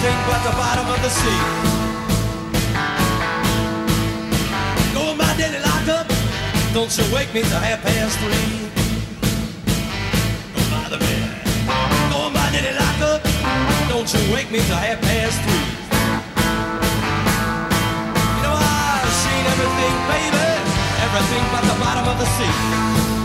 everything but the bottom of the sea. Go my daily lockup, don't you wake me till 3:30. Go bother me. Go my daily lockup, don't you wake me till 3:30. You know I've seen everything, baby, everything but the bottom of the sea.